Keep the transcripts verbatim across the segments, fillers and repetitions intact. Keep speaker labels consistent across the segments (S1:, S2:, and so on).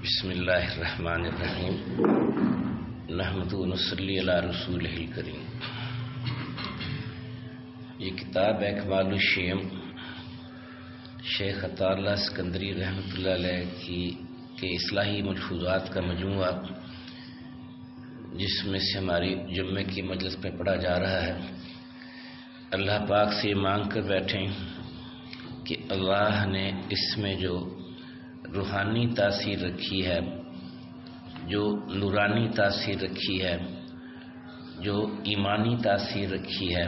S1: بسم اللہ الرحمن الرحیم نحمد و نصلی علی رسولہ الکریم۔ یہ کتاب اکمال الشیم شیخ عطا اللہ اسکندری رحمۃ اللہ علیہ کی کے اصلاحی ملفوظات کا مجموعہ، جس میں سے ہماری جمعے کی مجلس میں پڑھا جا رہا ہے۔ اللہ پاک سے مانگ کر بیٹھیں کہ اللہ نے اس میں جو روحانی تاثیر رکھی ہے، جو نورانی تاثیر رکھی ہے، جو ایمانی تاثیر رکھی ہے،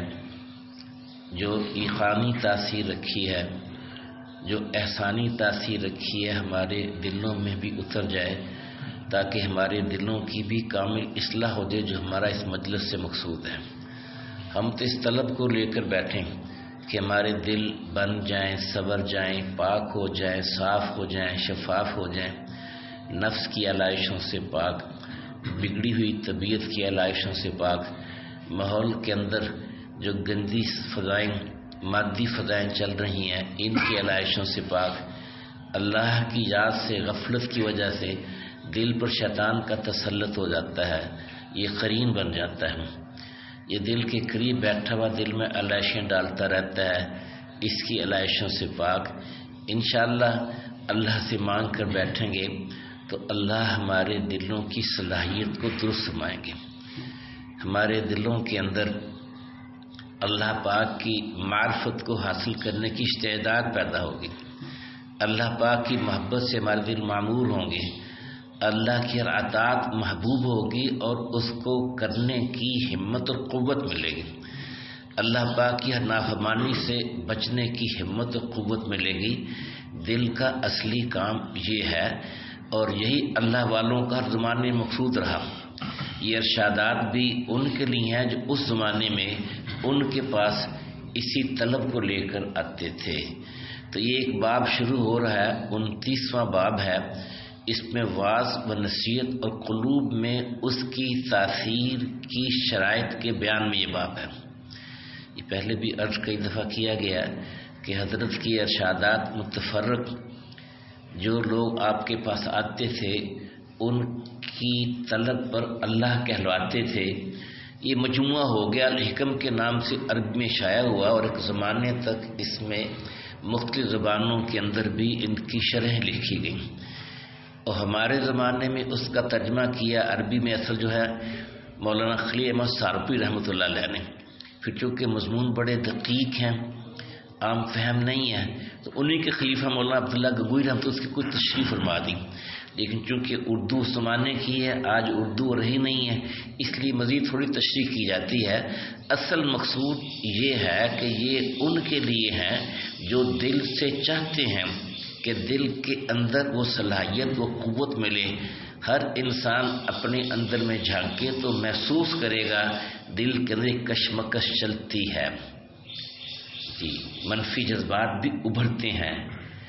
S1: جو ایقانی تاثیر رکھی ہے، جو احسانی تاثیر رکھی ہے، ہمارے دلوں میں بھی اتر جائے، تاکہ ہمارے دلوں کی بھی کامل اصلاح ہو جائے، جو ہمارا اس مجلس سے مقصود ہے۔ ہم تو اس طلب کو لے کر بیٹھیں کہ ہمارے دل بن جائیں، سنور جائیں، پاک ہو جائیں، صاف ہو جائیں، شفاف ہو جائیں، نفس کی علائشوں سے پاک، بگڑی ہوئی طبیعت کی علائشوں سے پاک، ماحول کے اندر جو گندی فضائیں، مادی فضائیں چل رہی ہیں، ان کی علائشوں سے پاک، اللہ کی یاد سے غفلت کی وجہ سے دل پر شیطان کا تسلط ہو جاتا ہے، یہ قرین بن جاتا ہے، یہ دل کے قریب بیٹھا ہوا دل میں علائشیں ڈالتا رہتا ہے، اس کی علائشوں سے پاک۔ انشاءاللہ اللہ سے مانگ کر بیٹھیں گے تو اللہ ہمارے دلوں کی صلاحیت کو درست فرمائیں گے، ہمارے دلوں کے اندر اللہ پاک کی معرفت کو حاصل کرنے کی استعداد پیدا ہوگی، اللہ پاک کی محبت سے ہمارے دل معمور ہوں گے، اللہ کی ہر عطاعت محبوب ہوگی اور اس کو کرنے کی ہمت اور قوت ملے گی، اللہ پاک کی ہر نافرمانی سے بچنے کی ہمت اور قوت ملے گی۔ دل کا اصلی کام یہ ہے، اور یہی اللہ والوں کا ہر زمانے میں مقصود رہا۔ یہ ارشادات بھی ان کے لیے ہیں جو اس زمانے میں ان کے پاس اسی طلب کو لے کر آتے تھے۔ تو یہ ایک باب شروع ہو رہا ہے، انتیسواں باب ہے، اس میں واعظ و نصیحت اور قلوب میں اس کی تاثیر کی شرائط کے بیان میں یہ باب ہے۔ یہ پہلے بھی عرض کئی دفعہ کیا گیا کہ حضرت کی ارشادات متفرق جو لوگ آپ کے پاس آتے تھے ان کی طلب پر اللہ کہلواتے تھے، یہ مجموعہ ہو گیا، الحکم کے نام سے عربی میں شائع ہوا، اور ایک زمانے تک اس میں مختلف زبانوں کے اندر بھی ان کی شرح لکھی گئی، اور ہمارے زمانے میں اس کا ترجمہ کیا عربی میں اصل جو ہے مولانا خلیل احمد سارپی رحمۃ اللہ علیہ نے۔ پھر چونکہ مضمون بڑے دقیق ہیں، عام فہم نہیں ہے، تو انہی کے خلیفہ مولانا عبداللہ گگوئی رحمۃ اس کی کوئی تشریح فرما دی، لیکن چونکہ اردو اس زمانے کی ہے، آج اردو رہی نہیں ہے، اس لیے مزید تھوڑی تشریح کی جاتی ہے۔ اصل مقصود یہ ہے کہ یہ ان کے لیے ہیں جو دل سے چاہتے ہیں کہ دل کے اندر وہ صلاحیت، وہ قوت ملے۔ ہر انسان اپنے اندر میں جھانکے تو محسوس کرے گا دل کے اندر ایک کشمکش چلتی ہے، جی منفی جذبات بھی ابھرتے ہیں،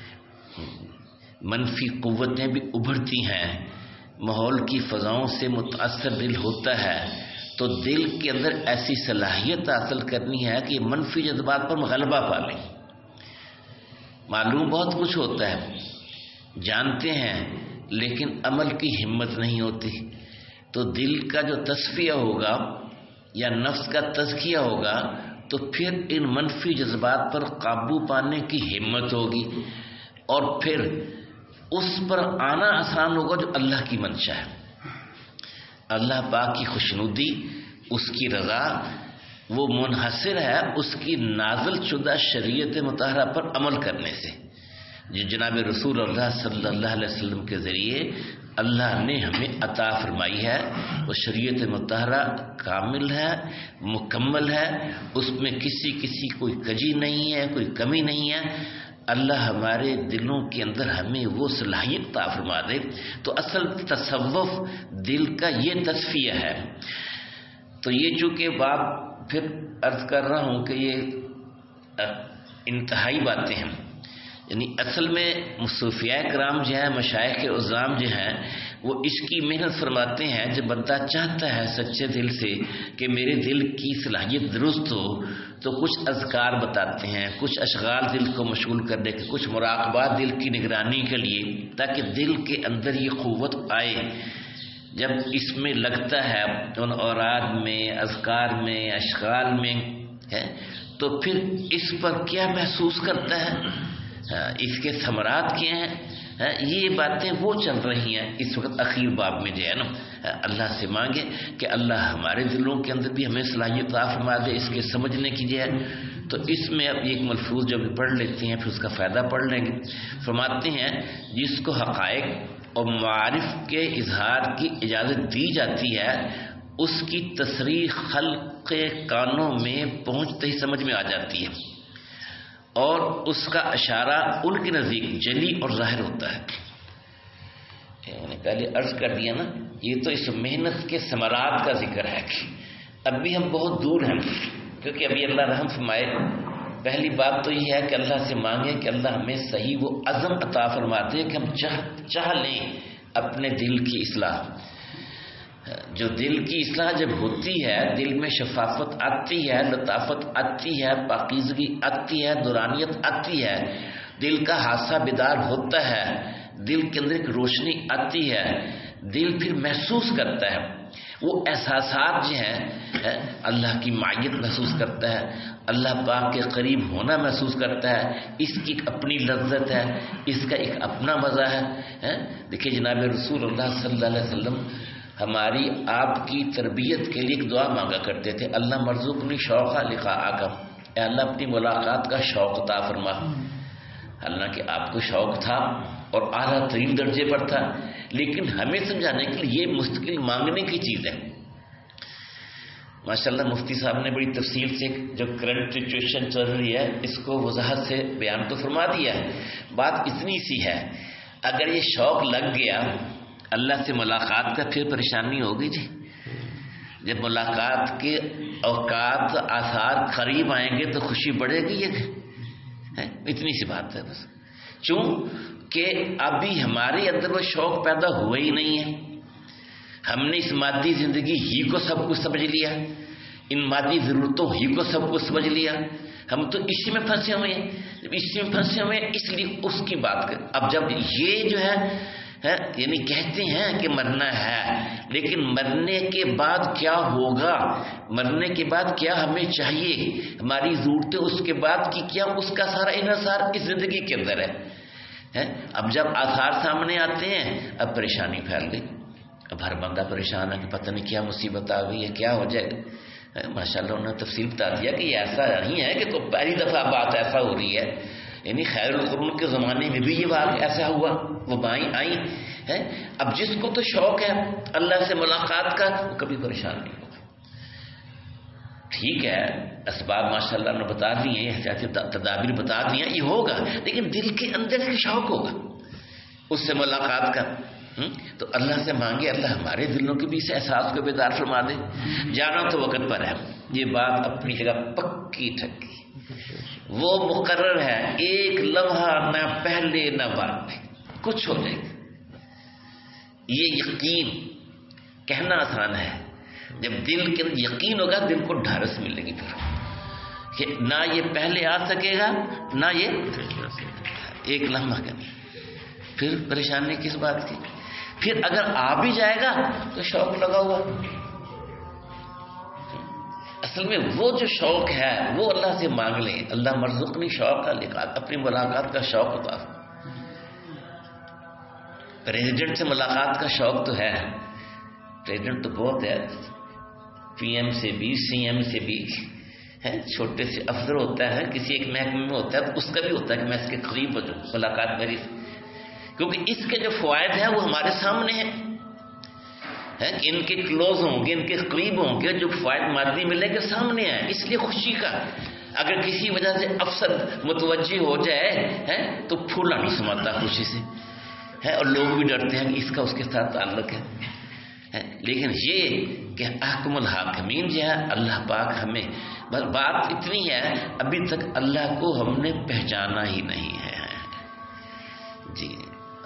S1: منفی قوتیں بھی ابھرتی ہیں، ماحول کی فضاؤں سے متاثر دل ہوتا ہے، تو دل کے اندر ایسی صلاحیت حاصل کرنی ہے کہ منفی جذبات پر غلبہ پا لیں۔ معلوم بہت کچھ ہوتا ہے، جانتے ہیں، لیکن عمل کی ہمت نہیں ہوتی، تو دل کا جو تصفیہ ہوگا یا نفس کا تزکیہ ہوگا تو پھر ان منفی جذبات پر قابو پانے کی ہمت ہوگی، اور پھر اس پر آنا آسان ہوگا جو اللہ کی منشا ہے، اللہ پاک کی خوشنودی، اس کی رضا، وہ منحصر ہے اس کی نازل شدہ شریعت مطہرہ پر عمل کرنے سے، جو جناب رسول اللہ صلی اللہ علیہ وسلم کے ذریعے اللہ نے ہمیں عطا فرمائی ہے۔ وہ شریعت مطہرہ کامل ہے، مکمل ہے، اس میں کسی کسی کوئی کجی نہیں ہے، کوئی کمی نہیں ہے۔ اللہ ہمارے دلوں کے اندر ہمیں وہ صلاحیت عطا فرما دے۔ تو اصل تصوف دل کا یہ تصفیہ ہے۔ تو یہ چونکہ باب پھر عرض کر رہا ہوں کہ یہ انتہائی باتیں ہیں، یعنی اصل میں صوفیاء کرام جو ہیں، مشائخ عظام جو ہیں، وہ عشق کی محنت فرماتے ہیں جب بندہ چاہتا ہے سچے دل سے کہ میرے دل کی صلاحیت درست ہو تو کچھ اذکار بتاتے ہیں، کچھ اشغال دل کو مشغول کرنے کے، کچھ مراقبات دل کی نگرانی کے لیے، تاکہ دل کے اندر یہ قوت آئے۔ جب اس میں لگتا ہے ان اوراد میں، اذکار میں، اشغال میں ہے تو پھر اس پر کیا محسوس کرتا ہے، اس کے ثمرات کیا ہیں، یہ باتیں وہ چل رہی ہیں اس وقت اخیر باب میں جو ہے نا۔ اللہ سے مانگے کہ اللہ ہمارے دلوں کے اندر بھی ہمیں صلاحیت عطا فرما دے اس کے سمجھنے کی جو ہے۔ تو اس میں اب ایک ملفوظ جب پڑھ لیتے ہیں پھر اس کا فائدہ پڑھ لیں گے۔ فرماتے ہیں جس کو حقائق اور معارف کے اظہار کی اجازت دی جاتی ہے اس کی تصریح خلق کانوں میں پہنچتے ہی سمجھ میں آ جاتی ہے، اور اس کا اشارہ ان کے نزدیک جلی اور ظاہر ہوتا ہے۔ میں نے پہلے عرض کر دیا نا، یہ تو اس محنت کے ثمرات کا ذکر ہے کہ اب بھی ہم بہت دور ہیں، کیونکہ ابھی اللہ رحم فرمائے۔ پہلی بات تو یہ ہے کہ اللہ سے مانگیں کہ اللہ ہمیں صحیح وہ عزم عطا فرما دے کہ ہم چاہ چاہ لیں اپنے دل کی اصلاح۔ جو دل کی اصلاح جب ہوتی ہے، دل میں شفافت آتی ہے، لطافت آتی ہے، پاکیزگی آتی ہے، نورانیت آتی ہے، دل کا حادثہ بیدار ہوتا ہے، دل کے اندر ایک روشنی آتی ہے، دل پھر محسوس کرتا ہے وہ احساسات جو ہیں، اللہ کی معیت محسوس کرتا ہے، اللہ پاک کے قریب ہونا محسوس کرتا ہے، اس کی ایک اپنی لذت ہے، اس کا ایک اپنا مزہ ہے۔ دیکھیے جناب رسول اللہ صلی اللہ علیہ وسلم ہماری آپ کی تربیت کے لیے ایک دعا مانگا کرتے تھے، اللہ مرزقنی شوق لقاءک، اے اللہ اپنی ملاقات کا شوق عطا فرما۔ حالانکہ آپ کو شوق تھا اور اعلیٰ ترین درجے پر تھا، لیکن ہمیں سمجھانے کے لیے یہ مستقل مانگنے کی چیز ہے۔ ماشاءاللہ مفتی صاحب نے بڑی تفصیل سے جو کرنٹ سچویشن چل رہی ہے اس کو وضاحت سے بیان تو فرما دیا ہے۔ بات اتنی سی ہے، اگر یہ شوق لگ گیا اللہ سے ملاقات کا پھر پریشانی ہوگی جی۔ جب ملاقات کے اوقات آثار قریب آئیں گے تو خوشی بڑھے گی، یہ اتنی سی بات ہے بس۔ چوں کہ ابھی ہمارے اندر وہ شوق پیدا ہوا ہی نہیں ہے، ہم نے اس مادی زندگی ہی کو سب کچھ سمجھ لیا، ان مادی ضرورتوں ہی کو سب کچھ سمجھ لیا، ہم تو اسی میں پھنسے ہوئے ہیں۔ جب اسی میں پھنسے ہوئے ہیں اس لیے اس کی بات کر۔ اب جب یہ جو ہے یعنی کہتے ہیں کہ مرنا ہے، لیکن مرنے کے بعد کیا ہوگا، مرنے کے بعد کیا ہمیں چاہیے، ہماری ضرورتیں اس کے بعد کی کیا، اس کا سارا انحصار اس زندگی کے اندر ہے۔ اب جب آثار سامنے آتے ہیں اب پریشانی پھیل گئی، اب ہر بندہ پریشان ہے کہ پتہ نہیں کیا مصیبت آ گئی ہے، کیا ہو جائے گا۔ ماشاء اللہ انہوں نے تفصیل بتا دیا کہ یہ ایسا نہیں ہے کہ تو پہلی دفعہ بات ایسا ہو رہی ہے، یعنی خیر القرون کے زمانے میں بھی یہ بات ایسا ہوا، وہ بائیں آئیں ہے۔ اب جس کو تو شوق ہے اللہ سے ملاقات کا وہ کبھی پریشان نہیں ہوگا۔ ٹھیک ہے اسباب ماشاء اللہ نے بتا دی ہیں، احتیاطی تدابیر بتا دی ہیں، یہ ہوگا، لیکن دل کے اندر سے شوق ہوگا اس سے ملاقات کا۔ تو اللہ سے مانگے اللہ ہمارے دلوں کے بھی اس احساس کو بیدار فرما دے۔ جانا تو وقت پر ہے، یہ بات اپنی جگہ پکی ٹھکی، وہ مقرر ہے، ایک لمحہ نہ پہلے نہ بعد میں کچھ ہو جائے گا۔ یہ یقین کہنا آسان ہے، جب دل کے یقین ہوگا دل کو ڈھارس ملے گی پھر کہ نہ یہ پہلے آ سکے گا نہ یہ ایک لمحہ کا نہیں، پھر پریشانی کس بات کی۔ پھر اگر آ بھی جائے گا تو شوق لگا ہوا، اصل میں وہ جو شوق ہے وہ اللہ سے مانگ لیں، اللہ مرزقنی شوق کا لکھا، اپنی ملاقات کا شوق ہوتا۔ پریزیڈنٹ سے ملاقات کا شوق تو ہے، پریزیڈنٹ تو بہت ہے، پی ایم سے بھی سی ایم سے بھی ہے، چھوٹے سے افسر ہوتا ہے، کسی ایک محکمے میں ہوتا ہے تو اس کا بھی ہوتا ہے کہ میں اس کے قریب ہو جاؤں، ملاقات میری، کیونکہ اس کے جو فوائد ہیں وہ ہمارے سامنے ہیں کہ ان کے کلوز ہوں گے، ان کے قریب ہوں گے، جو فوائد مادی ملے گا سامنے ہیں، اس لیے خوشی کا۔ اگر کسی وجہ سے افسر متوجہ ہو جائے تو پھولا نہیں سماتا خوشی سے ہے، اور لوگ بھی ڈرتے ہیں کہ اس کا اس کے ساتھ تعلق ہے۔ لیکن یہ کہ احکم الحاکمین جو ہے اللہ پاک ہمیں، بس بات اتنی ہے ابھی تک اللہ کو ہم نے پہچانا ہی نہیں ہے جی۔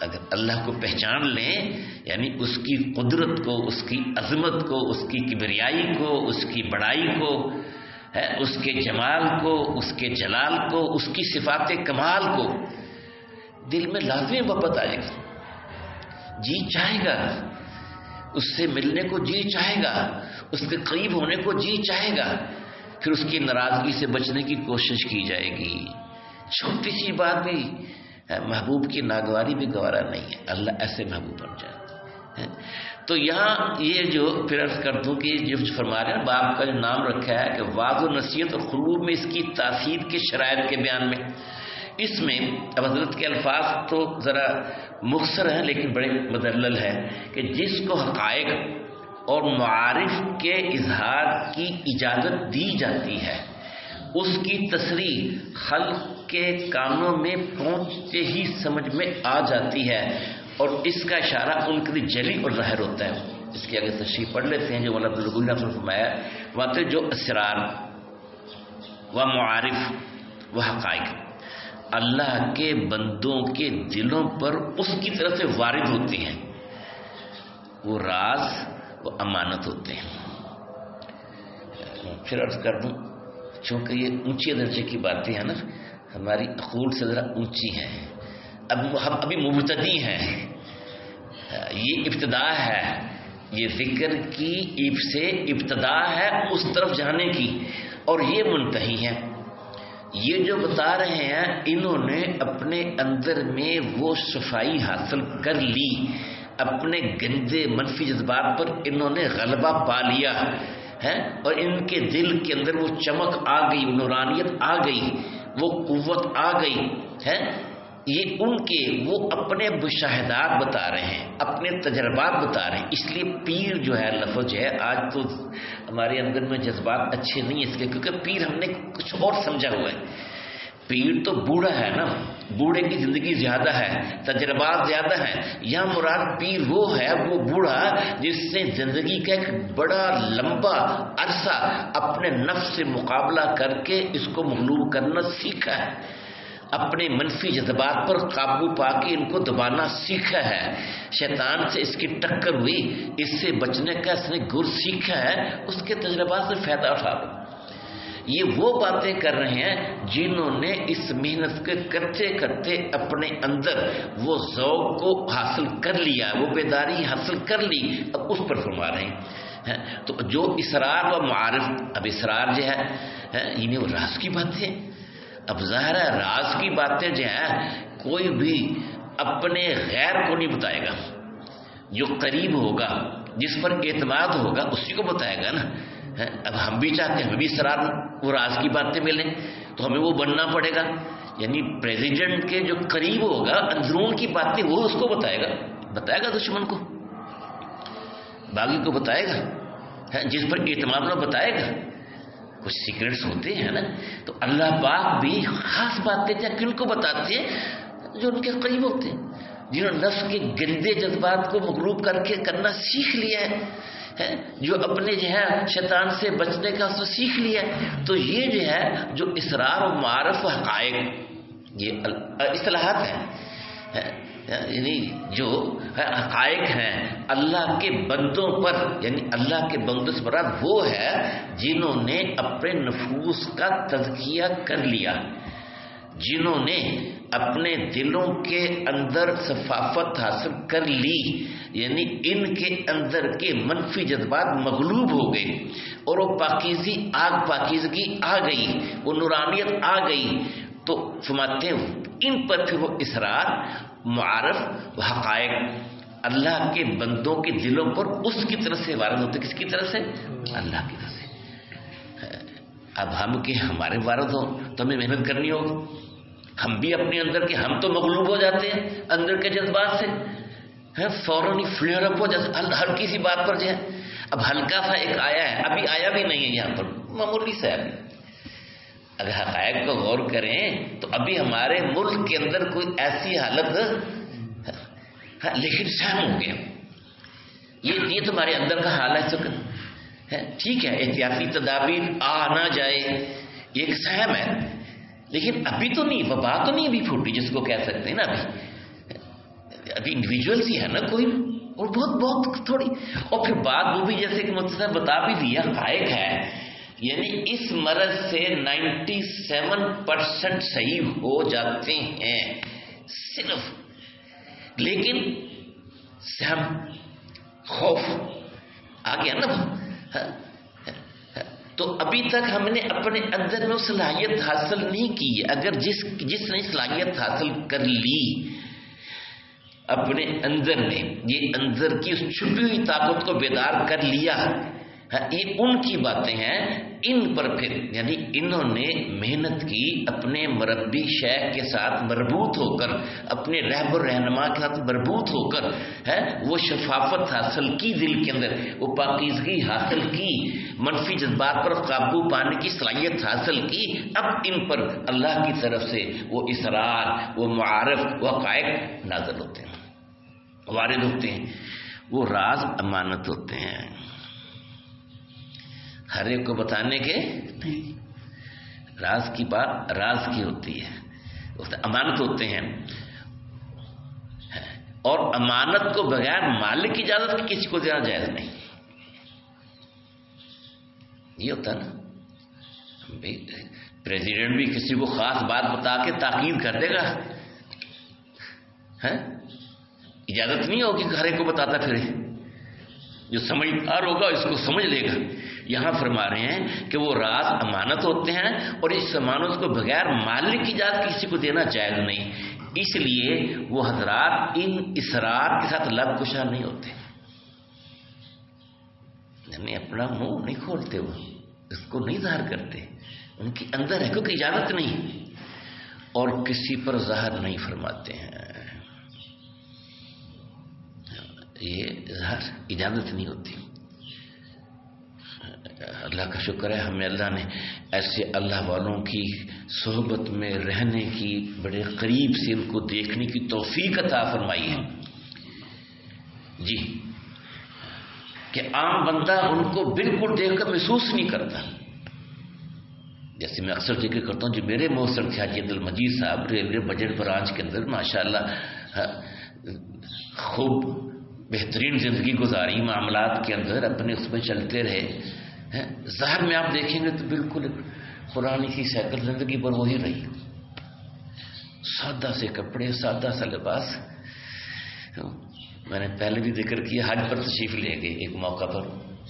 S1: اگر اللہ کو پہچان لیں یعنی اس کی قدرت کو، اس کی عظمت کو، اس کی کبریائی کو، اس کی بڑائی کو، ہے اس کے جمال کو، اس کے جلال کو، اس کی صفات کمال کو دل میں لازمی محبت آئے گی، جی چاہے گا اس سے ملنے کو، جی چاہے گا اس کے قریب ہونے کو، جی چاہے گا، پھر اس کی ناراضگی سے بچنے کی کوشش کی جائے گی۔ چھوٹی سی بات بھی محبوب کی ناگواری بھی گوارا نہیں ہے، اللہ ایسے محبوب بن جائے۔ تو یہاں یہ جو پھر عرض کر دوں کہ جو فرما رہے ہیں باپ کا جو نام رکھا ہے کہ واضح و نصیحت اور قلوب میں اس کی تاثیر کے شرائط کے بیان میں، اس میں اب حضرت کے الفاظ تو ذرا مختصر ہیں لیکن بڑے مدلل ہے کہ جس کو حقائق اور معارف کے اظہار کی اجازت دی جاتی ہے اس کی تصریح خلق کے کانوں میں پہنچتے ہی سمجھ میں آ جاتی ہے، اور اس کا اشارہ ان کے لیے جلی اور ظاہر ہوتا ہے۔ اس کی اگر تشریح پڑھ لیتے ہیں جو مولانا عبدالغنی نے فرمایا، وہاں پہ جو اسرار و معارف و حقائق اللہ کے بندوں کے دلوں پر اس کی طرف سے وارد ہوتی ہیں، وہ راز و امانت ہوتے ہیں۔ پھر عرض کر دوں چونکہ یہ اونچے درجے کی باتیں ہیں نا، ہماری عقول سے ذرا اونچی ہیں، اب ہم ابھی مبتدی ہیں، یہ ابتدا ہے، یہ ذکر کی اب سے ابتدا ہے اس طرف جانے کی، اور یہ منتہی ہے۔ یہ جو بتا رہے ہیں انہوں نے اپنے اندر میں وہ صفائی حاصل کر لی، اپنے گندے منفی جذبات پر انہوں نے غلبہ پا لیا ہے، اور ان کے دل کے اندر وہ چمک آ گئی، وہ نورانیت آ گئی، وہ قوت آ گئی ہے۔ یہ ان کے وہ اپنے مشاہدات بتا رہے ہیں، اپنے تجربات بتا رہے ہیں۔ اس لیے پیر جو ہے لفظ ہے، آج تو ہمارے اندر میں جذبات اچھے نہیں اس لیے کیونکہ پیر ہم نے کچھ اور سمجھا ہوا ہے۔ پیر تو بوڑھا ہے نا، بوڑھے کی زندگی زیادہ ہے، تجربات زیادہ ہیں۔ یہاں مراد پیر وہ ہے، وہ بوڑھا جس نے زندگی کا ایک بڑا لمبا عرصہ اپنے نفس سے مقابلہ کر کے اس کو مغلوب کرنا سیکھا ہے، اپنے منفی جذبات پر قابو پا کے ان کو دبانا سیکھا ہے، شیطان سے اس کی ٹکر ہوئی، اس سے بچنے کا اس نے گر سیکھا ہے، اس کے تجربات سے فائدہ اٹھا لو۔ یہ وہ باتیں کر رہے ہیں جنہوں نے اس محنت کے کرتے کرتے اپنے اندر وہ ذوق کو حاصل کر لیا، وہ بیداری حاصل کر لی، اب اس پر فرما رہے ہیں۔ تو جو اسرار و معارف، اب اسرار جو ہے انہیں وہ راز کی باتیں، اب ظاہر ہے راز کی باتیں جو ہیں کوئی بھی اپنے غیر کو نہیں بتائے گا، جو قریب ہوگا جس پر اعتماد ہوگا اسی کو بتائے گا نا۔ اب ہم بھی چاہتے ہیں ہمیں بھی اسرار وہ راز کی باتیں ملیں تو ہمیں وہ بننا پڑے گا، یعنی پریزیڈنٹ کے جو قریب ہوگا اندرون کی باتیں وہ اس کو بتائے گا، بتائے گا دشمن کو، باغی کو بتائے گا، جس پر اعتماد نہ بتائے گا۔ کچھ سیکرٹس ہوتے ہیں نا، تو اللہ پاک بھی خاص باتیں کن کو بتاتے ہیں؟ جو ان کے قریب ہوتے ہیں، جنہوں نے نفس کے گندے جذبات کو مغلوب کر کے کرنا سیکھ لیا ہے، جو اپنے جو ہے شیطان سے بچنے کا اس سیکھ لیا ہے۔ تو یہ جو ہے جو اسرار و معارف و حقائق، یہ اصطلاحات ہیں، یعنی جو حقائق ہیں اللہ کے بندوں پر، یعنی اللہ کے بندوں سے مراد وہ ہے جنہوں نے اپنے نفوس کا تزکیہ کر لیا، جنہوں نے اپنے دلوں کے اندر صفافت حاصل کر لی، یعنی ان کے اندر کے منفی جذبات مغلوب ہو گئے اور وہ پاکیزی آگ پاکیزگی آ گئی، وہ نورانیت آ گئی، تو فرماتے ہیں ان پر پھر وہ اسرار معارف و حقائق اللہ کے بندوں کے دلوں پر اس کی طرف سے وارد ہوتے۔ کس کی طرف سے؟ اللہ کی طرف سے۔ اب ہم کہ ہمارے وارد ہوں تو ہمیں محنت کرنی ہوگی، ہم بھی اپنے اندر کے ہم تو مغلوب ہو جاتے ہیں اندر کے جذبات سے، فوراً ہی فلیئر اپ ہو جاتا ہلکی سی بات پر جو ہے۔ اب ہلکا سا ایک آیا ہے، ابھی آیا بھی نہیں ہے یہاں پر، معمولی سا ہے۔ اگر حقائق کو غور کریں تو ابھی ہمارے ملک کے اندر کوئی ایسی حالت ہے لیکن سہم ہو گیا، یہ یہ تمہارے اندر کا حال ہے۔ ٹھیک ہے احتیاطی تدابیر آ نہ جائے یہ ایک سہم ہے، لیکن ابھی تو نہیں، وبا تو نہیں ابھی پھوٹی جس کو کہہ سکتے ہیں نا ابھی۔ ابھی انڈیویجول ہی ہے نا کوئی, اور بہت بہت تھوڑی, اور پھر بات وہ بھی جیسے کہ مجھ سے بتا بھی دیا حقائق ہے, یعنی اس مرض سے نائنٹی سیون پرسینٹ صحیح ہو جاتے ہیں صرف, لیکن ہم خوف آ گیا نا, تو ابھی تک ہم نے اپنے اندر میں صلاحیت حاصل نہیں کی. اگر جس جس نے صلاحیت حاصل کر لی اپنے اندر میں, یہ اندر کی اس چھپی ہوئی طاقت کو بیدار کر لیا, یہ ان کی باتیں ہیں. ان پر پھر یعنی انہوں نے محنت کی, اپنے مربی شیخ کے ساتھ مربوط ہو کر, اپنے رہبر رہنما کے ساتھ مربوط ہو کر ہے وہ شفافت حاصل کی, دل کے اندر وہ پاکیزگی حاصل کی, منفی جذبات پر قابو پانے کی صلاحیت حاصل کی. اب ان پر اللہ کی طرف سے وہ اسرار, وہ معارف, وہ حقائق نازل ہوتے ہیں, وارد ہوتے ہیں. وہ راز امانت ہوتے ہیں, ہر ایک کو بتانے کے نہیں. راز کی بات راز کی ہوتی ہے, امانت ہوتے ہیں. اور امانت کو بغیر مالک کی اجازت کی کسی کو دینا جائز نہیں. یہ ہوتا نا, پریزیڈنٹ بھی کسی کو خاص بات بتا کے تاکید کر دے گا, اجازت نہیں ہوگی کہ ہر ایک کو بتاتا پھرے, جو سمجھدار ہوگا اس کو سمجھ لے گا. یہاں فرما رہے ہیں کہ وہ راز امانت ہوتے ہیں, اور اس امانت کو بغیر مالک کی اجازت کسی کو دینا جائز نہیں. اس لیے وہ حضرات ان اسرار کے ساتھ لب کشا نہیں ہوتے, یعنی اپنا منہ نہیں کھولتے, وہ اس کو نہیں ظاہر کرتے, ان کے اندر ہے کیونکہ اجازت نہیں, اور کسی پر ظاہر نہیں فرماتے ہیں. یہ ظاہر اجازت نہیں ہوتی. اللہ کا شکر ہے ہمیں اللہ نے ایسے اللہ والوں کی صحبت میں رہنے کی, بڑے قریب سے ان کو دیکھنے کی توفیق عطا فرمائی ہے. جی, کہ عام بندہ ان کو بالکل دیکھ کر محسوس نہیں کرتا. جیسے میں اکثر ذکر کرتا ہوں, جو میرے موثر تھے حاجی عبد المجید صاحب ریلوے بجٹ برانچ کے اندر ماشاءاللہ خوب بہترین زندگی گزاری, معاملات کے اندر اپنے اس میں چلتے رہے. ظاہر میں آپ دیکھیں گے تو بالکل پرانی سی سائیکل زندگی پر وہی رہی, سادہ سے کپڑے, سادہ سا لباس. میں نے پہلے بھی ذکر کیا, حج پر تشریف لے گئے ایک موقع پر,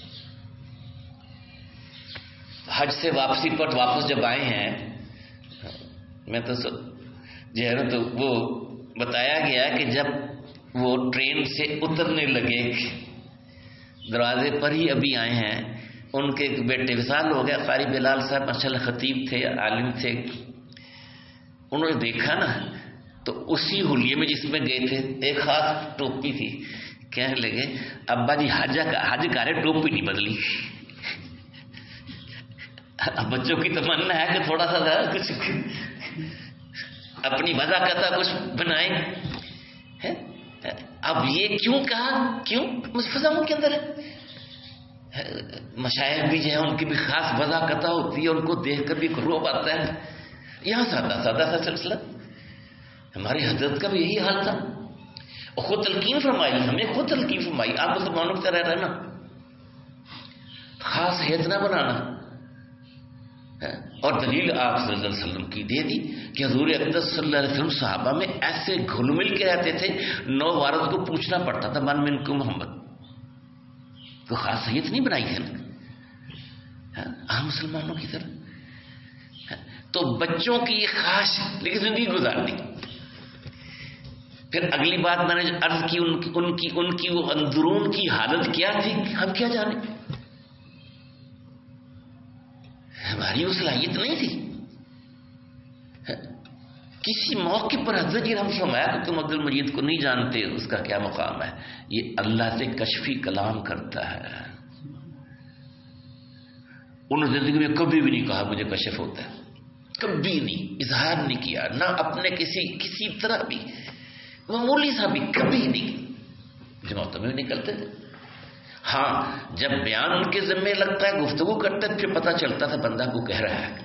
S1: حج سے واپسی پر واپس جب آئے ہیں, میں تو جو ہے نا تو وہ بتایا گیا کہ جب وہ ٹرین سے اترنے لگے, دروازے پر ہی ابھی آئے ہیں, ان کے بیٹے وصال ہو گیا, قاری بلال صاحب ماشاءاللہ خطیب تھے, عالم تھے. انہوں نے دیکھا نا تو اسی حلیے میں جس میں گئے تھے, ایک خاص ٹوپی تھی, کہنے لگے ابا جی حج حج کرے ٹوپی نہیں بدلی. اب بچوں کی تمنا ہے کہ تھوڑا سا کچھ اپنی وضاحت کچھ بنائیں. اب یہ کیوں کہا, کیوں مفہوم کے اندر ہے. مشائخ بھی جو ہے ان کی بھی خاص وضاحت ہوتی ہے, ان کو دیکھ کر بھی روب آتا ہے. یہاں سادہ سادہ سا سلسلہ, ہماری حضرت کا بھی یہی حال تھا. خود تلقین فرمائی, ہمیں خود تلقین فرمائی, آپ مسلمانوں کی طرح رہنا, خاص ہیت نہ بنانا. اور دلیل آپ صلی اللہ علیہ وسلم کی دے دی کہ حضور اقدس صلی اللہ علیہ وسلم صحابہ میں ایسے گھل مل کے رہتے تھے, نو وارد کو پوچھنا پڑتا تھا من من کو محمد, تو خاص ہیت نہیں بنائی ہے نا عام مسلمانوں کی طرح. تو بچوں کی یہ خاص لیکن زندگی گزار دی. پھر اگلی بات میں نے جو عرض کی ان کی ان کی ان کی وہ اندرون کی حالت کیا تھی ہم کیا جانے, ہماری وہ صلاحیت نہیں تھی. کسی موقع پر حضرت جی نے فرمایا کہ تم عبد المجید کو نہیں جانتے, اس کا کیا مقام ہے. یہ اللہ سے کشفی کلام کرتا ہے. انہوں نے زندگی میں کبھی بھی نہیں کہا مجھے کشف ہوتا ہے, کبھی نہیں اظہار نہیں کیا, نہ اپنے کسی کسی طرح بھی معمولی سا بھی کبھی نہیں. جماعتوں میں نکلتے تھے, ہاں جب بیان ان کے ذمے لگتا ہے, گفتگو کرتے تھے, پھر پتہ چلتا تھا بندہ کو کہہ رہا ہے.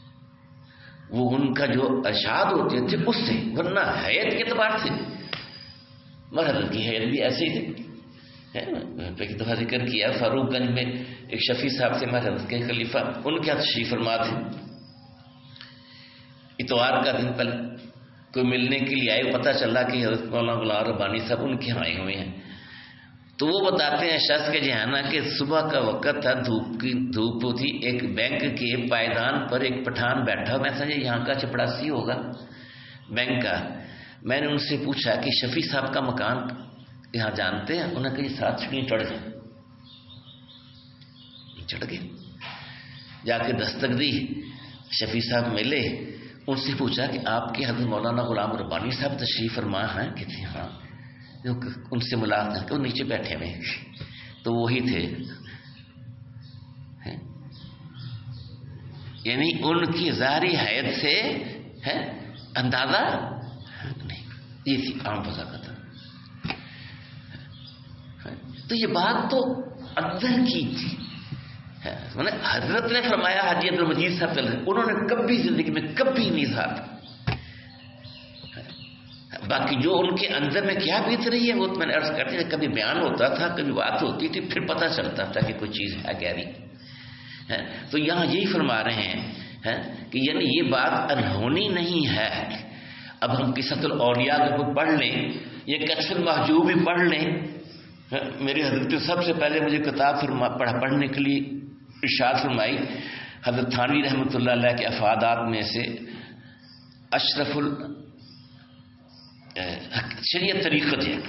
S1: وہ ان کا جو ارشاد ہوتے تھے اس سے, ورنہ حیات کے اعتبار سے مرحلت کی حیثیت بھی ایسے ہی تھی. ایک دفعہ ذکر کیا فاروق گنج میں ایک شفیع صاحب سے مرحلت کے خلیفہ ان کے تشریف فرما تھے. اتوار کا دن پہلے کوئی ملنے کے لیے آئے, پتہ چلا کہ حضرت مولانا غلام ربانی صاحب ان کے آئے ہوئے ہیں. تو وہ بتاتے ہیں شخص کے جہانا کہ صبح کا وقت تھا, دھوپ کی دھوپ تھی, ایک بینک کے پائیدان پر ایک پٹھان بیٹھا, میں سمجھا یہاں کا چپڑاسی ہوگا بینک کا. میں نے ان سے پوچھا کہ شفیع صاحب کا مکان یہاں جانتے ہیں؟ انہوں نے کہا ساتھ چھڑی چڑھ جائیں. چڑھ گئے, جا کے دستک دی, شفیع صاحب ملے, ان سے پوچھا کہ آپ کے حضرت مولانا غلام ربانی صاحب تشریف فرما ہیں؟ کہتے ہاں. ان سے ملاقات کہ وہ نیچے بیٹھے ہوئے, تو وہی تھے. یعنی ان کی ظاہری حیت سے ہے اندازہ نہیں, یہ تھی عام وضاحت. تو یہ بات تو اندر کی تھی. حضرت نے فرمایا, حاجی عبد المجید صاحب انہوں نے کبھی زندگی میں کبھی نہیں اظہار. باقی جو ان کے اندر میں کیا بیت رہی ہے وہ میں نے عرض کرتی تھی, کبھی بیان ہوتا تھا, کبھی بات ہوتی تھی, پھر پتہ چلتا تھا کہ کوئی چیز ہے گہری. تو یہاں یہی فرما رہے ہیں کہ یعنی یہ بات انہونی نہیں ہے. اب ہم قصۃ الاولیاء کو پڑھ لیں, یہ کشف المحجوب بھی پڑھ لیں. میرے حضرت سب سے پہلے مجھے کتاب پڑھا پڑھنے کے لیے ارشاد فرمائی حضرت تھانوی رحمۃ اللہ علیہ کے افادات میں سے اشرف ال شریعت طریقت ہے.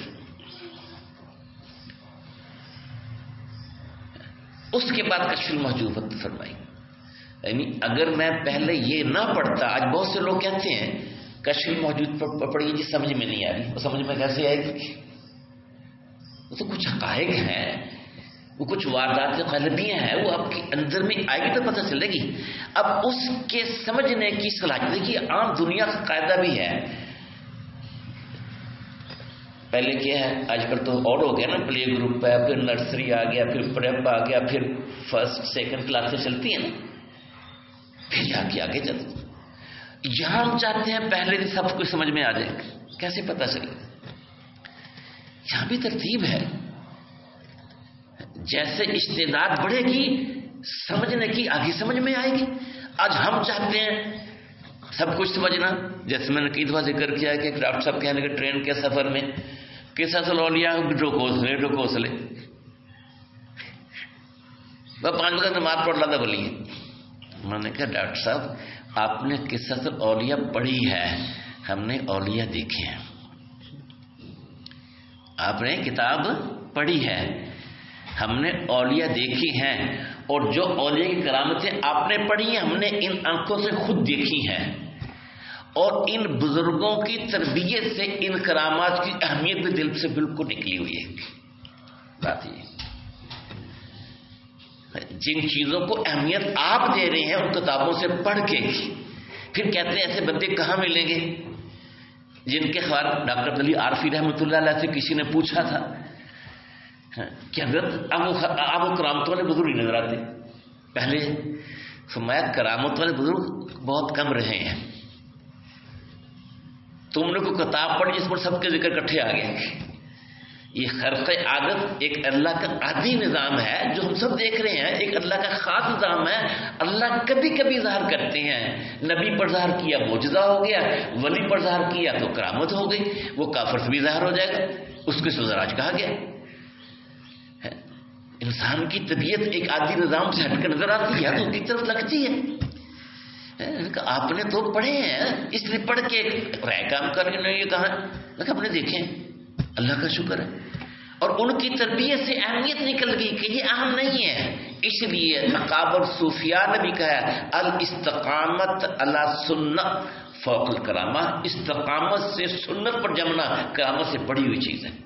S1: اس کے بعد کشف المحجوبت فرمائی. یعنی اگر میں پہلے یہ نہ پڑھتا, آج بہت سے لوگ کہتے ہیں کشف المحجوب پڑھیے جی, سمجھ میں نہیں آ رہی. وہ سمجھ میں کیسے آئے گی؟ وہ تو کچھ حقائق ہیں, وہ کچھ واردات قلبیاں ہیں, وہ آپ کے اندر میں آئے گی تو پتہ چلے گی. اب اس کے سمجھنے کی صلاحیت دیکھیے, عام دنیا کا قاعدہ بھی ہے. پہلے کیا ہے, آج کل تو اور ہو گیا نا, پلے گروپ ہے, پھر نرسری آ گیا, پھر پریپ آ گیا, پھر فرسٹ سیکنڈ کلاسیں چلتی ہیں نا, پھر جا کے آگے چلتے. یہاں ہم چاہتے ہیں پہلے دن سب کچھ سمجھ میں آ جائے, کیسے پتہ چلے؟ یہاں بھی ترتیب ہے. جیسے استعداد بڑھے گی سمجھنے کی, آگے سمجھ میں آئے گی. آج ہم چاہتے ہیں سب کچھ سمجھنا, جیسے میں نے کئی دفعہ ذکر کیا کہ ڈاکٹر صاحب کہنے کے ٹرین کے سفر میں قصص الاولیاء ڈوکوسلے ڈوکوسلے وہ پانچ بجے نماز پڑھ لاتا بولیے. میں نے کہا ڈاکٹر صاحب آپ نے قصص الاولیاء پڑھی ہے, ہم نے اولیاء دیکھے ہیں. آپ نے کتاب پڑھی ہے, ہم نے اولیاء دیکھی ہیں, اور جو اولیاء کی کرامتیں آپ نے پڑھی ہیں ہم نے ان آنکھوں سے خود دیکھی ہیں, اور ان بزرگوں کی تربیت سے ان کرامات کی اہمیت بھی دل سے بالکل نکلی ہوئی ہے. بات یہ جن چیزوں کو اہمیت آپ دے رہے ہیں ان کتابوں سے پڑھ کے, پھر کہتے ہیں ایسے بندے کہاں ملیں گے جن کے خیال. ڈاکٹر عبدالعلی عارفی رحمۃ اللہ علیہ سے کسی نے پوچھا تھا کہ حضرت آپ وہ کرامتوں والے بزرگ نظر آتے. پہلے فرمایا کرامت والے بزرگ بہت کم رہے ہیں, تم نے کوئی کتاب پڑھی جس پر سب کے ذکر اکٹھے آ گئے. یہ خرق عادت ایک اللہ کا عادی نظام ہے جو ہم سب دیکھ رہے ہیں, ایک اللہ کا خاص نظام ہے. اللہ کبھی کبھی ظاہر کرتے ہیں, نبی پر ظاہر کیا معجزہ ہو گیا, ولی پر ظاہر کیا تو کرامت ہو گئی, وہ کافر سے بھی ظاہر ہو جائے گا, اس کو سزراج کہا گیا. انسان کی طبیعت ایک عادی نظام سے ہٹ کر نظر آتی ہے تو اس کی طرف لگتی ہے. آپ نے تو پڑھے ہیں اس لیے پڑھ کے رائے کام کر کے یہ کہا لیکن آپ نے دیکھے, اللہ کا شکر ہے. اور ان کی تربیت سے اہمیت نکل گئی کہ یہ اہم نہیں ہے. اس لیے اکابر صوفیاء نے بھی کہا الاستقامت علی سنت فوق الکرامہ, استقامت سے سنت پر جمنا کرامت سے بڑی ہوئی چیز ہے.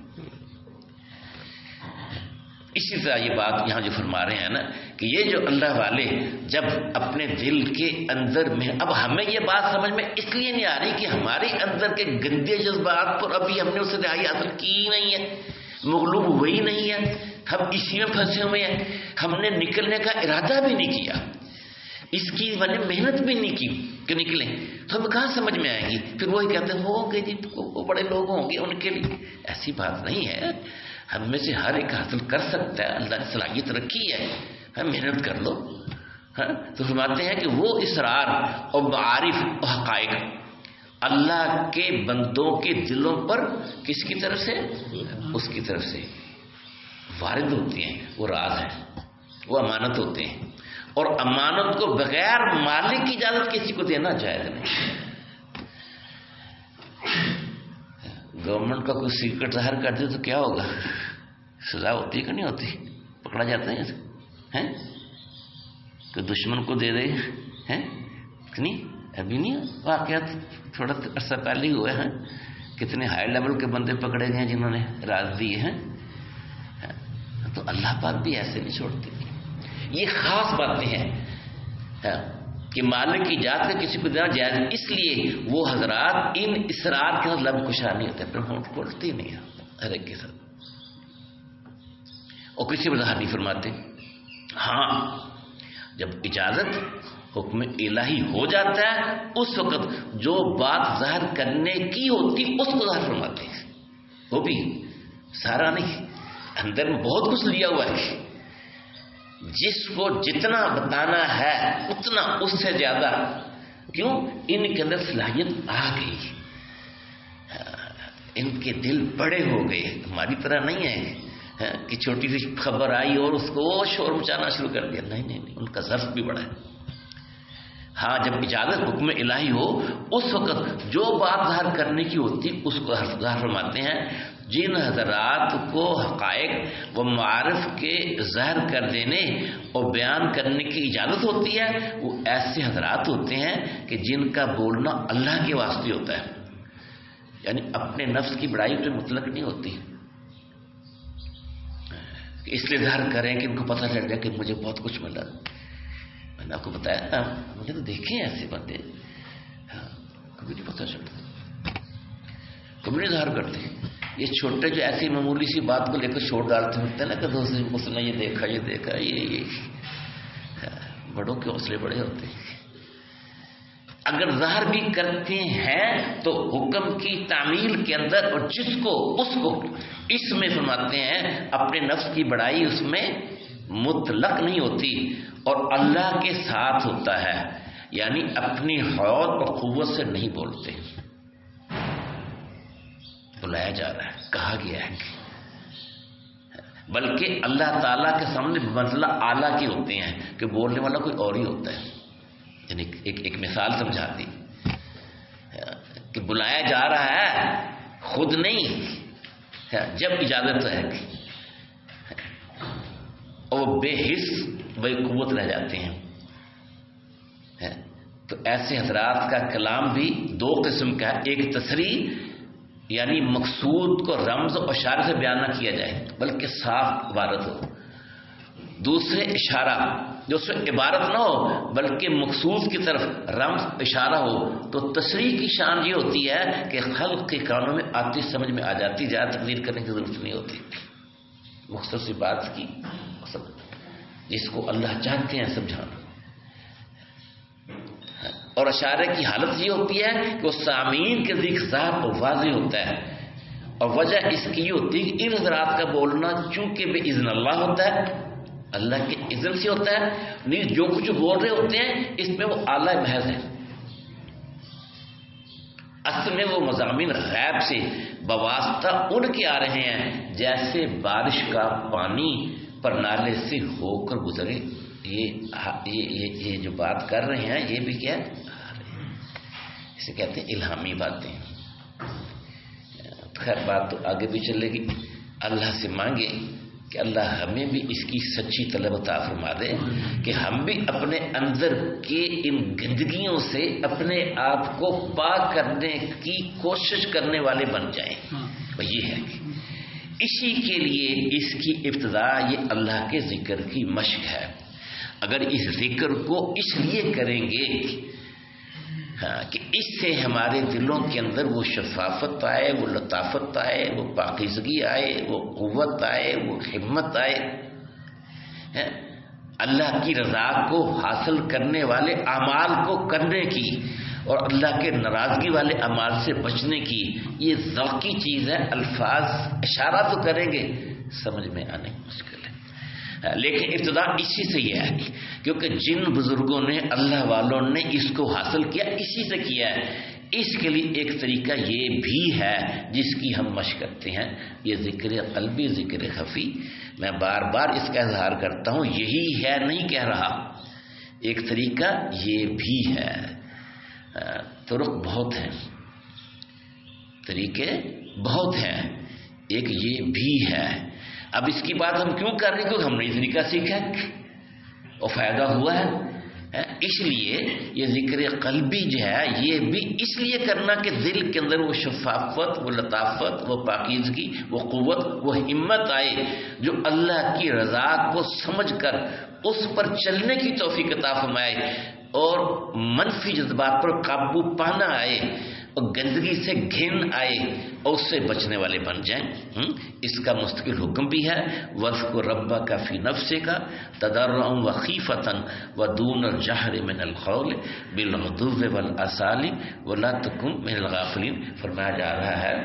S1: اسی طرح یہ بات یہاں جو فرما رہے ہیں نا کہ یہ جو اللہ والے جب اپنے دل کے اندر میں, اب ہمیں یہ بات سمجھ میں اس لیے نہیں آ رہی کہ ہمارے اندر کے گندے جذبات پر ابھی ہم نے اسے رہائی حاصل کی نہیں ہے, مغلوب ہوئی نہیں ہے, ہم اسی میں پھنسے ہوئے ہیں, ہم نے نکلنے کا ارادہ بھی نہیں کیا, اس کی میں نے محنت بھی نہیں کی. کہ نکلیں تو ہمیں کہاں سمجھ میں آئے گی؟ پھر وہی کہتے ہیں ہوں گے جی وہ بڑے لوگ ہوں گے ان کے لیے. ایسی بات نہیں ہے. ہم میں سے ہر ایک حاصل کر سکتا ہے. اللہ نے صلاحیت رکھی ہے, ہم محنت کر لو. ہاں تو فرماتے ہیں کہ وہ اسرار اور معارف اور حقائق اللہ کے بندوں کے دلوں پر کس کی طرف سے؟ اس کی طرف سے وارد ہوتی ہیں. وہ راز ہیں, وہ امانت ہوتے ہیں, اور امانت کو بغیر مالک کی اجازت کسی کو دینا جائز نہیں. گورنمنٹ کا کوئی سیکرٹ ظاہر کر دے تو کیا ہوگا؟ سزا ہوتی ہے کہ نہیں ہوتی؟ پکڑا جاتا ہے. کوئی دشمن کو دے دے ہیں نہیں, ابھی نہیں واقعات تھوڑا عرصہ پہلے ہی ہوئے ہیں. کتنے ہائی لیول کے بندے پکڑے گئے ہیں جنہوں نے راز دیے ہیں. تو اللہ پاک بھی ایسے نہیں چھوڑتے. یہ خاص باتیں ہیں کہ مالک کی اجازت سے کسی کو دینا جائز, اس لیے وہ حضرات ان اسرار کے ساتھ لب کشا نہیں ہوتے, پھر ہونٹ کھولتے ہی نہیں ہر ایک کے ساتھ, اور کسی وضاحت نہیں فرماتے. ہاں جب اجازت حکم الہی ہو جاتا ہے اس وقت جو بات ظاہر کرنے کی ہوتی اس کو ظاہر فرماتے ہیں. وہ بھی سارا نہیں, اندر میں بہت کچھ لیا ہوا ہے. جس کو جتنا بتانا ہے اتنا اس سے زیادہ. کیوں؟ ان کے اندر صلاحیت آ گئی, ان کے دل بڑے ہو گئے. ہماری طرح نہیں ہے کہ چھوٹی سی خبر آئی اور اس کو شور مچانا شروع کر دیا. نہیں نہیں نہیں, ان کا ظرف بھی بڑا ہے. ہاں جب اجازت حکم الہی ہو اس وقت جو بات ظاہر کرنے کی ہوتی اس کو ظاہر فرماتے ہیں. جن حضرات کو حقائق و معارف کے ظاہر کر دینے اور بیان کرنے کی اجازت ہوتی ہے وہ ایسے حضرات ہوتے ہیں کہ جن کا بولنا اللہ کے واسطے ہوتا ہے, یعنی اپنے نفس کی بڑائی پہ مطلق نہیں ہوتی. اس لیے ظاہر کریں کہ ان کو پتہ چل جائے کہ مجھے بہت کچھ ملا. میں نے آپ کو بتایا مجھے تو دیکھے ہیں ایسے بندے, کبھی نہیں پتہ چلتا, کبھی نہیں ظاہر کرتے. یہ چھوٹے جو ایسی معمولی سی بات کو لے کر چھوڑ ڈالتے ہوتے ہیں نا کہ دوسرے اس نے یہ دیکھا یہ دیکھا یہ یہ بڑوں کے حوصلے بڑے ہوتے ہیں. اگر ظاہر بھی کرتے ہیں تو حکم کی تعمیل کے اندر, اور جس کو اس کو اس میں فرماتے ہیں اپنے نفس کی بڑائی اس میں مطلق نہیں ہوتی اور اللہ کے ساتھ ہوتا ہے, یعنی اپنی حوصلہ اور قوت سے نہیں بولتے. بلایا جا رہا ہے, کہا گیا ہے, بلکہ اللہ تعالیٰ کے سامنے مطلب اعلیٰ کے ہوتے ہیں کہ بولنے والا کوئی اور ہی ہوتا ہے. یعنی ایک ایک مثال سمجھا دی کہ بلایا جا رہا ہے خود نہیں جب اجازت ہے, اور وہ بے حس بے قوت رہ جاتے ہیں. تو ایسے حضرات کا کلام بھی دو قسم کا ہے. ایک تصریح یعنی مقصود کو رمز اور اشارے سے بیان نہ کیا جائے بلکہ صاف عبارت ہو. دوسرے اشارہ جو اس میں عبارت نہ ہو بلکہ مقصود کی طرف رمز اشارہ ہو. تو تصریح کی شان یہ ہوتی ہے کہ خلق کے کانوں میں آتی سمجھ میں آ جاتی, زیادہ تقریر کرنے کی ضرورت نہیں ہوتی. مختصر سی بات کی جس کو اللہ چاہتے ہیں سمجھانا. اور اشارے کی حالت یہ ہوتی ہے کہ وہ سامعین کے ذکر ذات واضح ہوتا ہے, اور وجہ اس کی یہ ہوتی ہے کہ ان حضرات کا بولنا چونکہ بے اذن اللہ ہوتا ہے, اللہ کے اذن سے ہوتا ہے, نہیں جو کچھ بول رہے ہوتے ہیں اس میں وہ اعلیٰ محض ہے. اصل میں وہ مضامین غیب سے بواسطہ ان کے آ رہے ہیں جیسے بارش کا پانی پر نالے سے ہو کر گزرے. یہ یہ یہ جو بات کر رہے ہیں یہ بھی کیا اسے کہتے ہیں الہامی باتیں. خیر بات تو آگے بھی چلے گی. اللہ سے مانگے کہ اللہ ہمیں بھی اس کی سچی طلب عطا فرما دے کہ ہم بھی اپنے اندر کے ان گندگیوں سے اپنے آپ کو پاک کرنے کی کوشش کرنے والے بن جائیں. اور یہ ہے اسی کے لیے اس کی ابتدا یہ اللہ کے ذکر کی مشق ہے. اگر اس ذکر کو اس لیے کریں گے ہاں کہ اس سے ہمارے دلوں کے اندر وہ شفافت آئے, وہ لطافت آئے, وہ پاکیزگی آئے, وہ قوت آئے, وہ ہمت آئے, اللہ کی رضا کو حاصل کرنے والے اعمال کو کرنے کی اور اللہ کے ناراضگی والے اعمال سے بچنے کی یہ ذوقی چیز ہے. الفاظ اشارہ تو کریں گے، سمجھ میں آنے مشکل ہے، لیکن ابتدا اسی سے یہ ہے کیونکہ جن بزرگوں نے اللہ والوں نے اس کو حاصل کیا اسی سے کیا ہے. اس کے لیے ایک طریقہ یہ بھی ہے جس کی ہم مشق کرتے ہیں، یہ ذکر قلبی، ذکر خفی. میں بار بار اس کا اظہار کرتا ہوں، یہی ہے نہیں کہہ رہا، ایک طریقہ یہ بھی ہے. طرق بہت ہیں، طریقے بہت ہیں، ایک یہ بھی ہے. اب اس کی بات ہم کیوں کر رہے ہیں؟ کیونکہ ہم نے یہ طریقہ سیکھا اور فائدہ ہوا ہے. اس لیے یہ ذکر قلبی جو ہے یہ بھی اس لیے کرنا کہ دل کے اندر وہ شفافت، وہ لطافت، وہ پاکیزگی، وہ قوت، وہ ہمت آئے جو اللہ کی رضا کو سمجھ کر اس پر چلنے کی توفیق عطا فرمائے اور منفی جذبات پر قابو پانا آئے اور گندگی سے گھن آئے اور اس سے بچنے والے بن جائیں. اس کا مستقل حکم بھی ہے، وَاذْكُر رَبَّكَ فِي نَفْسِكَ تَضَرُّعًا وَخِيفَةً وَدُونَ الْجَهْرِ مِنَ الْقَوْلِ بِالْغُدُوِّ وَالْآصَالِ وَلَا تَكُن مِنَ الْغَافِلِينَ. فرمایا جا رہا ہے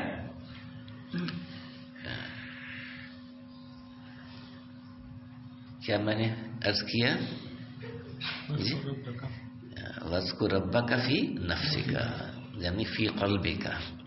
S1: کیا میں نے عرض کیا جی وَاذْكُر رَبَّكَ فِي نَفْسِكَ یعنی فی قلبک،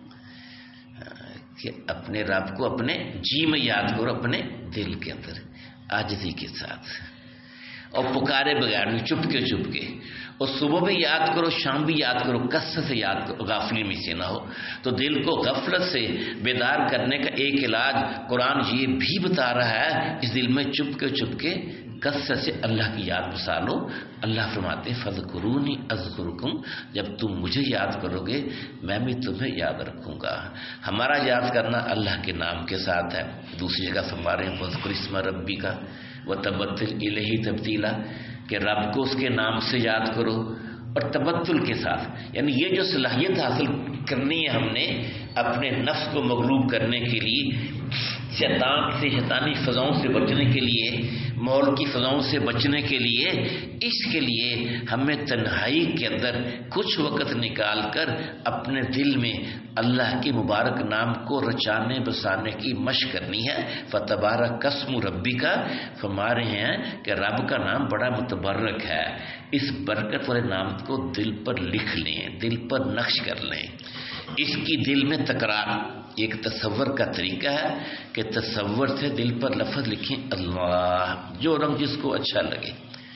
S1: کہ اپنے رب کو اپنے جی میں یاد کرو، اپنے دل کے اندر عاجزی کے ساتھ اور پکارے بغیر بھی، چپ کے چپ کے. اور صبح بھی یاد کرو، شام بھی یاد کرو، کثرت سے یاد کرو، غافلی میں سے نہ ہو. تو دل کو غفلت سے بیدار کرنے کا ایک علاج قرآن یہ بھی بتا رہا ہے، اس دل میں چپ کے چپ کے کثرت سے اللہ کی یاد بسا لو. اللہ فرماتے ہیں فَاذْكُرُونِی أَذْكُرْکُم، جب تم مجھے یاد کرو گے میں بھی تمہیں یاد رکھوں گا. ہمارا یاد کرنا اللہ کے نام کے ساتھ ہے. دوسری جگہ فرما رہے ہیں وَاذْكُرِ اسْمَ رَبِّکَ وَتَبَتَّلْ إِلَیْہِ تَبْتِیلًا، کہ رب کو اس کے نام سے یاد کرو اور تبتل کے ساتھ. یعنی یہ جو صلاحیت حاصل کرنی ہے ہم نے اپنے نفس کو مغلوب کرنے کے لیے، شیطان سے، شیطانی فضاؤں سے بچنے کے لیے، مول کی فضاؤں سے بچنے کے لیے، اس کے لیے ہمیں تنہائی کے اندر کچھ وقت نکال کر اپنے دل میں اللہ کے مبارک نام کو رچانے بسانے کی مشق کرنی ہے. فتبارک اسم ربک، فرما رہے ہیں کہ رب کا نام بڑا متبرک ہے. اس برکت والے نام کو دل پر لکھ لیں، دل پر نقش کر لیں. اس کی دل میں تکرار ایک تصور کا طریقہ ہے کہ تصور سے دل پر لفظ لکھیں اللہ، جو رنگ جس کو اچھا لگے،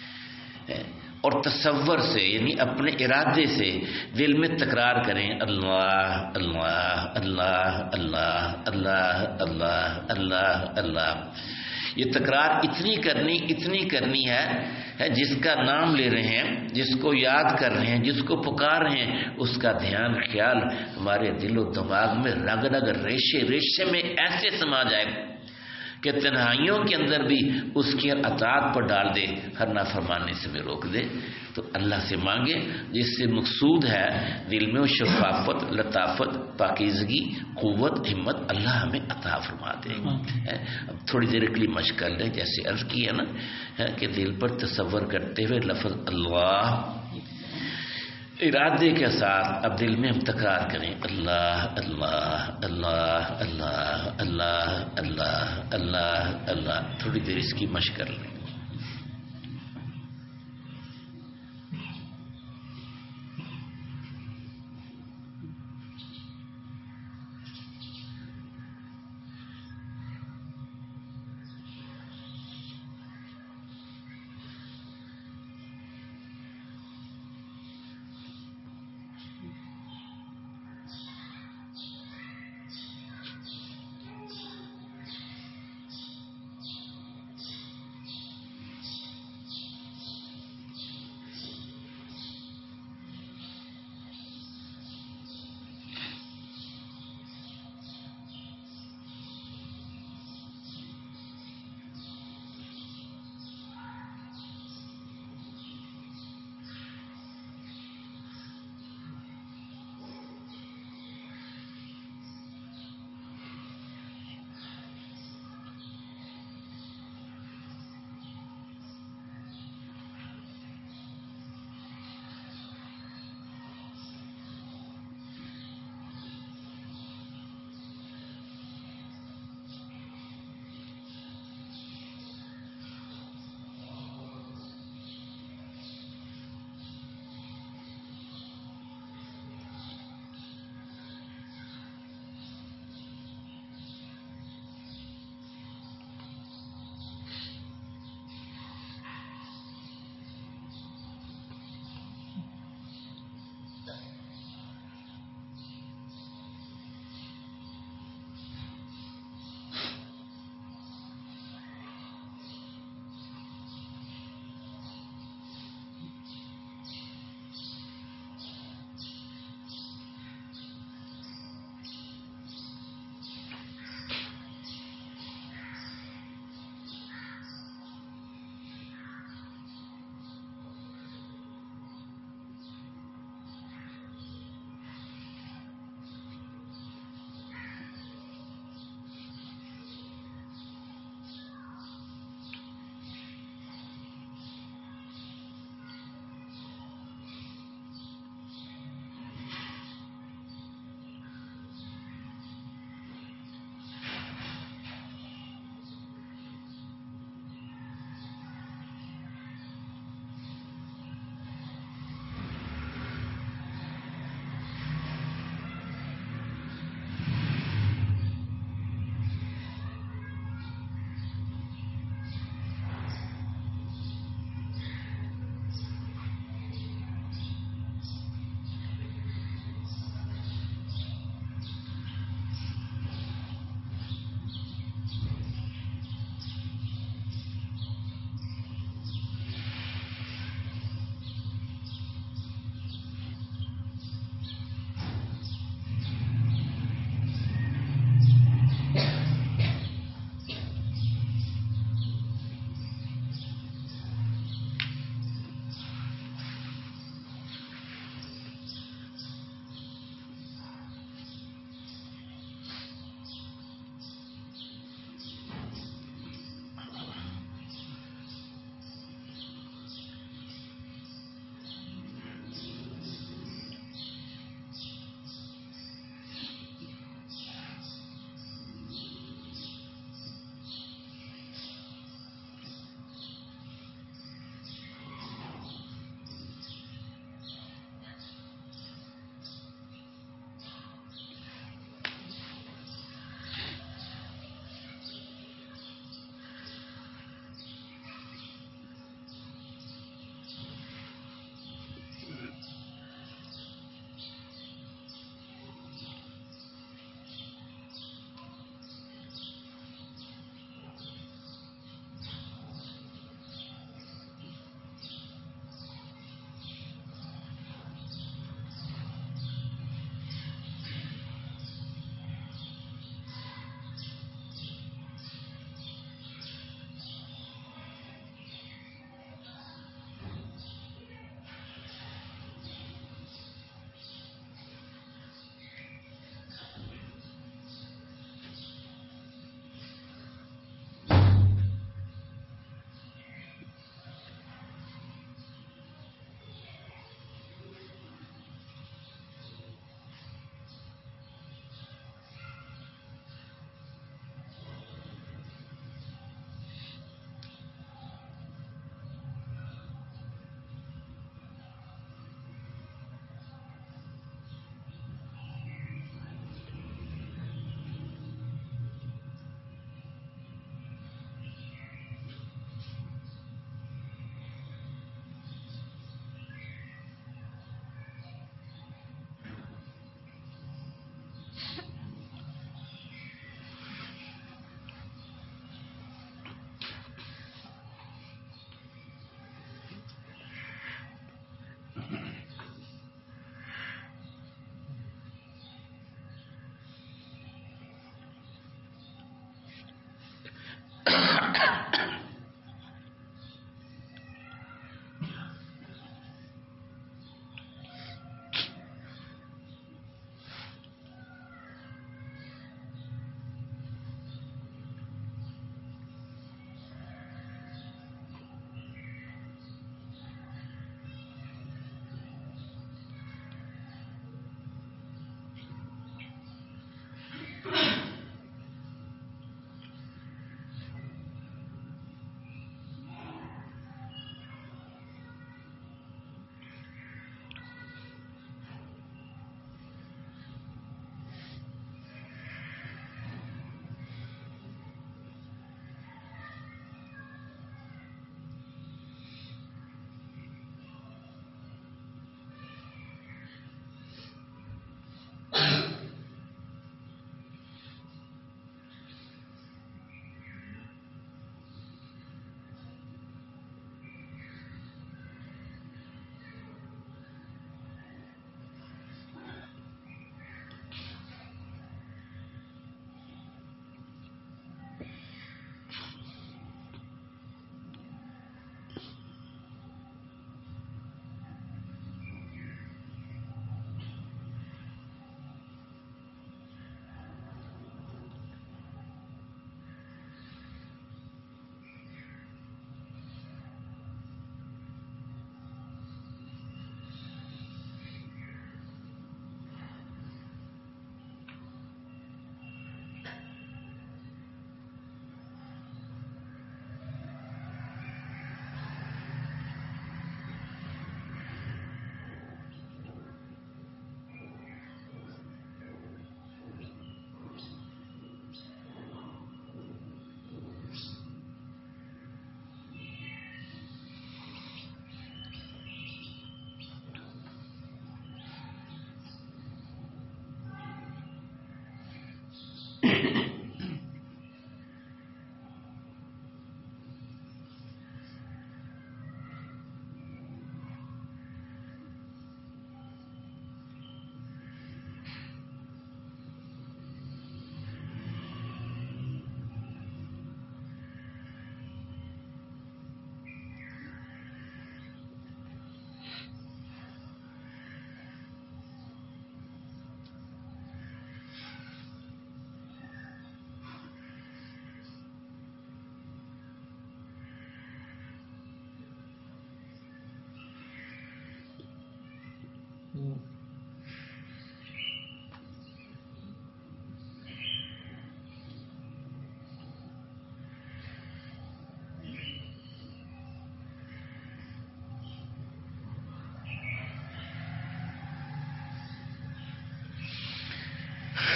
S1: اور تصور سے یعنی اپنے ارادے سے دل میں تکرار کریں اللہ اللہ اللہ اللہ اللہ اللہ اللہ اللہ. یہ تکرار اتنی کرنی اتنی کرنی ہے جس کا نام لے رہے ہیں، جس کو یاد کر رہے ہیں، جس کو پکار رہے ہیں، اس کا دھیان خیال ہمارے دل و دماغ میں رگ رگ ریشے ریشے میں ایسے سما جائے کہ تنہائیوں کے اندر بھی اس کی اطاعت پر ڈال دے، ہر نافرمانی سے بھی روک دے. تو اللہ سے مانگے جس سے مقصود ہے دل میں وہ شفافت، لطافت، پاکیزگی، قوت، ہمت اللہ ہمیں عطا فرما دے. اب تھوڑی دیر کے لیے مشق کر لیں، جیسے عرض کیا نا کہ دل پر تصور کرتے ہوئے لفظ اللہ ارادے کے ساتھ اب دل میں ہم تکرار کریں اللہ اللہ اللہ اللہ اللہ اللہ اللہ اللہ. تھوڑی دیر اس کی مشق کر لیں.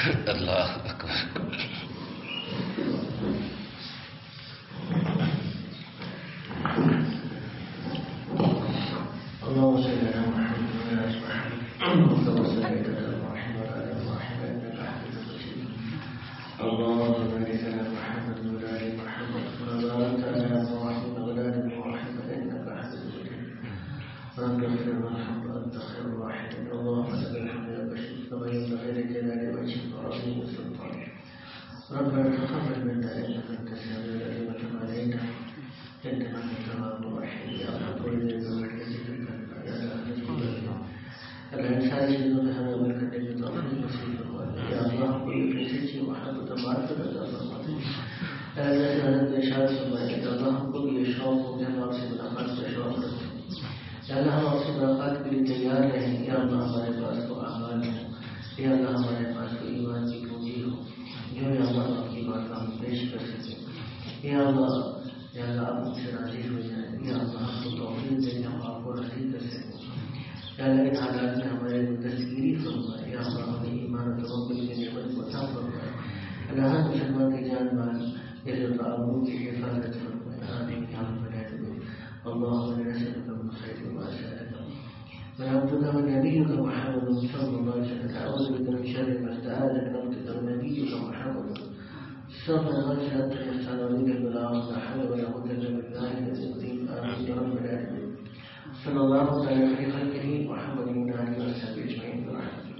S1: اللہ اکبر.
S2: اللهم صل على محمد وعلى ال محمد كما صليت على ابراهيم وعلى ال ابراهيم انك حميد مجيد. اللهم بارك على محمد وعلى ال محمد كما باركت على ابراهيم وعلى ال ابراهيم انك حميد مجيد. رب اغفر وارحم وانت خير الراحمين. اللهم لك الحمد يا بشير كما ينبغي لجلال وجهك وعظيم سلطانك. ربنا تقبل منا انك انت السميع العليم وتب علينا انك انت التواب الرحيم. يا رب العالمين اللہ ساری چیزوں میں ہمیں عمل کرنے کی توفیق نصیب فرما. یا اللہ کوئی ایسی چیز محبت و معرفت عطا فرما دے. ایسے حضرت نے ارشاد فرمایا کہ اللہ ہم کو بھی یہ شوق ہو کہ ہم آپ سے ملاقات کا شوق رکھیں. یا اللہ ہم آپ سے ملاقات کے لیے تیار رہیں. یا اللہ ہمارے پاس کو اعمال ہو. یا اللہ ہمارے پاس کو ایمان کی پونجی ہو جو یا اللہ آپ کی بات ہم پیش کر سکیں. یا اللہ یا اللہ آپ ہم سے راضی ہو جائیں. یا اللہ ہم کو توفیق دیں ہم آپ کو راضی کر سکیں. یا اللہ ان حالات میں ہمارے دستگیری فرمائے. یا اللہ ہمیں ایمان و توکل کی نعمت کو عطا فرمائے. اللہ مسلمان کی جان مال عزت و آبرو کی حفاظت فرمائے. آمین یا رب العالمین. اللهم نسألك من خير ما سألك ونعوذ بك من نبيك محمد صلى الله عليه وسلم. أعوذ بك من شر ما استعاذك نبيك ونبيك محمد صلى الله عليه وسلم. يحسن عليك البلاغ لا حول ولا قوة إلا بالله العظيم. آمين يا رب العالمين. صلى الله عليه وسلم محمد وعلى آله وصحبه أجمعين.